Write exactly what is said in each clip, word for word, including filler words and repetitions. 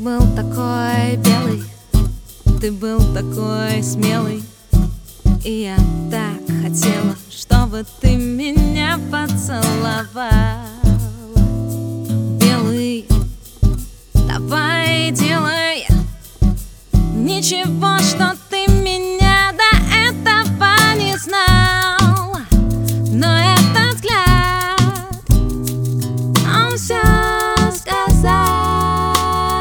был такой белый, ты был такой смелый, и я так хотела, чтобы ты меня поцеловал. Белый, давай делай ничего, что ты меня до этого не знал. Но этот взгляд, он все сказал.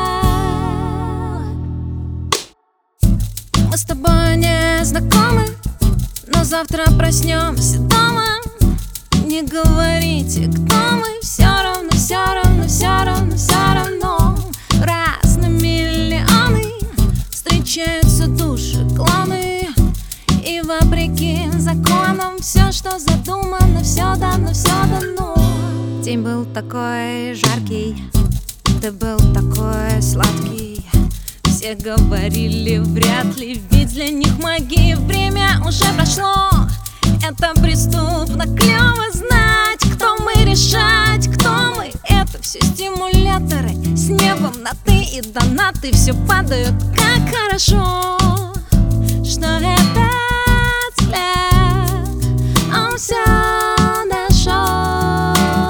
Мы с тобой не знакомы, но завтра проснемся дома. Не говорите, кто мы, все равно, все равно, все равно, все равно. Раз на миллионы встречаются души, клоны, и вопреки законам все, что задумано, все дано, все дано. День был такой жаркий, ты был такой сладкий. Все говорили, вряд ли, ведь для них магии время уже прошло. Это преступно клево знать, кто мы, решать, кто мы. Это все стимуляторы с небом на ты и донаты. Все падают, как хорошо, что этот взгляд, он все нашел.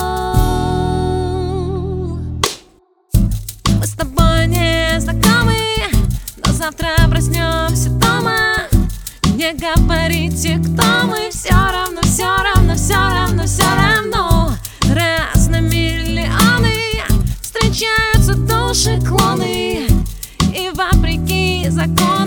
Мы с тобой не знакомы, но завтра проснемся дома. Не говорите, кто мы, все равно, все равно, все равно, все равно. Раз на миллионы встречаются души, клоны, и вопреки законам